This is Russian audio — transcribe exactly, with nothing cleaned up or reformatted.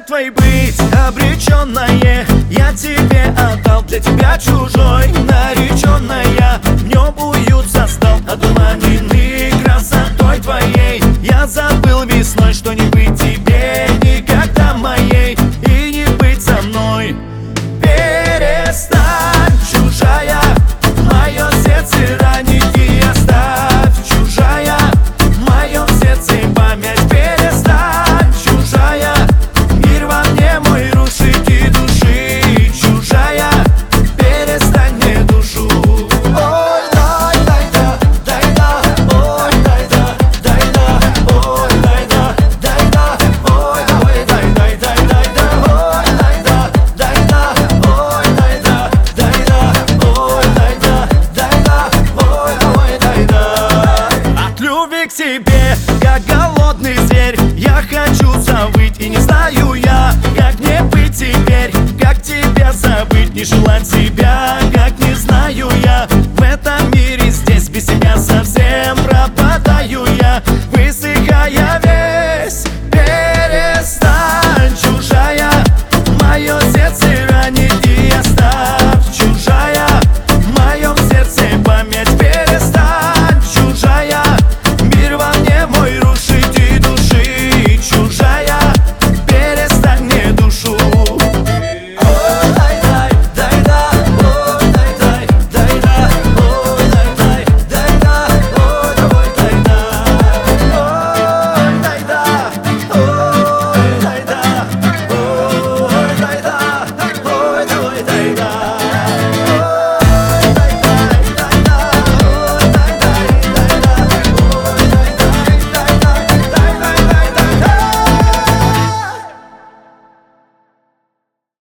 как твоей быть, обреченное? Я тебе отдал, для тебя чужой, нареченная. В нем уют застал, одурманенный красотой твоей. Я забыл весной, что не быть тебе никогда моей и не быть со мной. Перестань, чужая, мое сердце ранит и оставь, чужая, в моем сердце память. Перестань, чужая, мир во мне мой рушит и души, чужая, перестань мне душу. Ой, дай, дай, да, дай, да, ой, дай, да, дай, да, ой, дай, да, дай, да, ой, да, ой, дай, дай, дай, дай, да, ой, дай, да, дай, да, ой, дай, да, дай, да, ой, дай, да, дай, да, ой, да, ой, дай, да. От любви к тебе, как голодный зверь, я хочу завыть, и не знаю я, как мне быть теперь, как тебя забыть, не желать тебя, как не знаю я. В этом мире здесь без тебя совсем пропадаю